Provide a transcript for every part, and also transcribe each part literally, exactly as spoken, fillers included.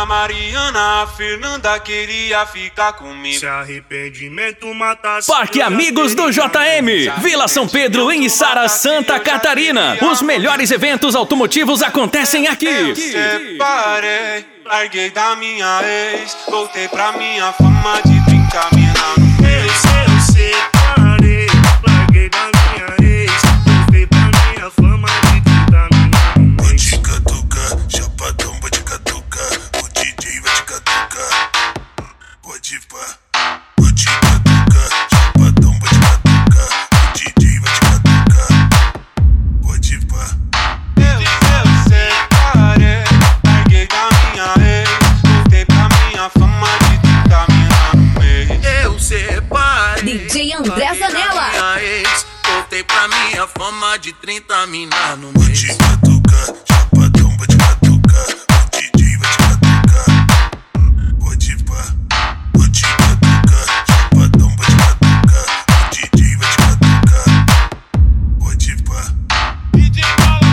Ana Mariana, a Fernanda queria ficar comigo. Se arrependimento matasse. Parque Amigos do J M, Vila São Pedro, em Içara, Santa Catarina. Os melhores eventos automotivos acontecem aqui. Eu separei, larguei da minha ex, voltei pra minha fama de trinta mina no mês. Eu separei, larguei da minha ex, voltei pra minha fama de trinta mina no mês. Vou te catucar, chapadão, vou te catucar, o D J vai te catucar. Pode pá, vou te catucar, chapadão, vou te catucar, o D J vai te catucar. Pode pá. Eu, eu separei, larguei da minha ex, voltei pra minha fama de trinta mina no mês. Eu separei, D J André larguei da Zanella. minha ex, voltei pra minha fama de trinta mina no Vou mês. te catucar, chapadão, vou te catucar, o D J vai te catucar. Pode pá, vou te catucar, chapadão, vou te catucar, o D J vai te catucar. Pode pá. D J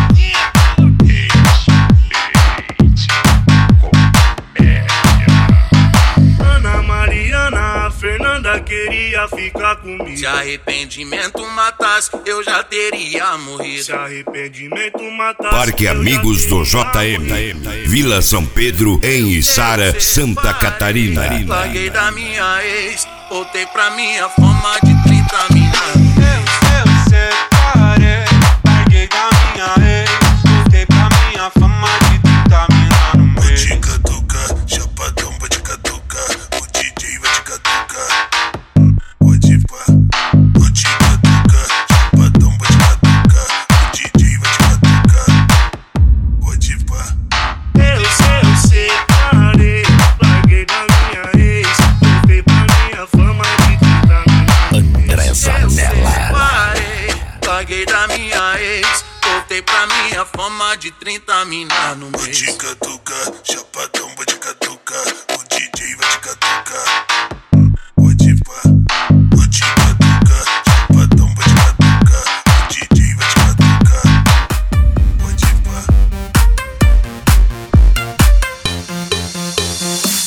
Ana Mariana, a Fernanda queria ficar comigo. Se arrependimento matasse, eu já teria morrido. Se arrependimento matasse. Parque eu já Amigos do teria J M, Vila São Pedro, em Içara, Santa Catarina. Larguei da minha ex, voltei pra minha fama de trinta mina. Eu, eu separei, larguei da minha ex, voltei pra minha fama de trinta mina no Vou mês. te catucar, chapadão, vou te catucar, o D J vai te catucar. Pode pá, vou te catucar, chapadão, vou te catucar, o D J vai te catucar. Pode pá. Eu, eu separei, larguei da minha ex, voltei pra minha fama de trinta mina. André Zanella. Separei, larguei da minha ex, voltei pra minha fama de trinta mina no Vou mês. te catucar, chapadão, vou te